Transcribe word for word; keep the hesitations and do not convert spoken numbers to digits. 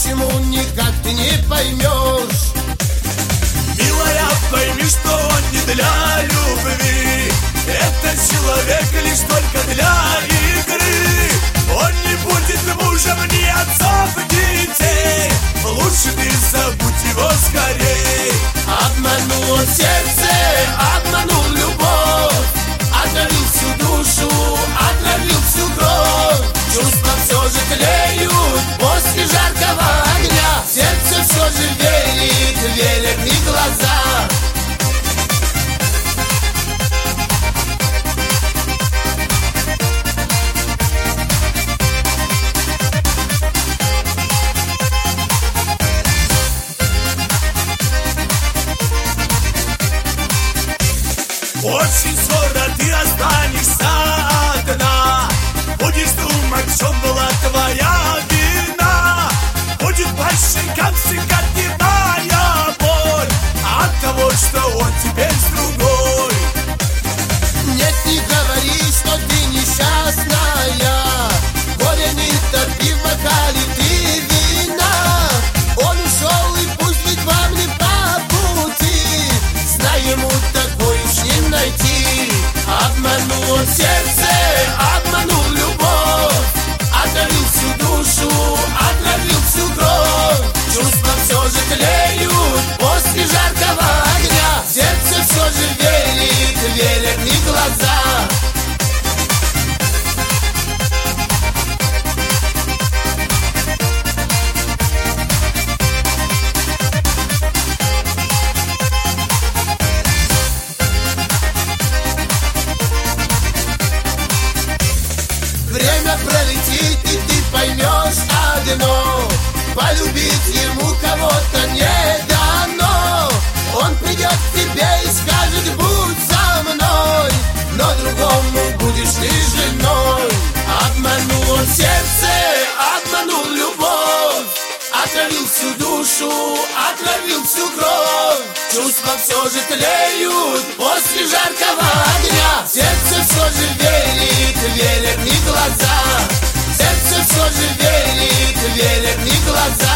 почему никак ты не поймешь? Милая, пойми, что он не для любви. Это человек лишь только для игры. Он не будет мужем ни отцов, ни детей. Лучше ты забудь его скорей. Обманул он сердце, обманул любовь, отравил всю душу, отравил всю кровь. Чувства все же тлеют после жаркого огня. Сердце все же верит, верят и глаза. Очень скоро ты останешься одна. Будешь думать, в чем была твоя вина. Будет по щекам стекать дневная боль от того, что он теперь с другой. Нет, не говори, что ты несчастная. Горе не топи в бокале ты вина. Он ушел, и пусть ведь вам не по пути. Знай, ему такой уж не найти. Обманул он сердце, обманул любовь, отравил всю душу, отравил всю кровь. Чувства все же тлеют после жаркого огня. Сердце все же верит, верят и глаза. Время пролетит, и ты поймешь одно: полюбить ему кого-то не дано. Он придет к тебе и скажет: будь со мной, но другому будешь ты женой. Обманул он сердце, обманул любовь, отравил всю душу, отравил всю кровь. Чувства все же тлеют после жаркого огня. Сердце все же верит, верят и глаза. Сердце все же верит, верят и глаза.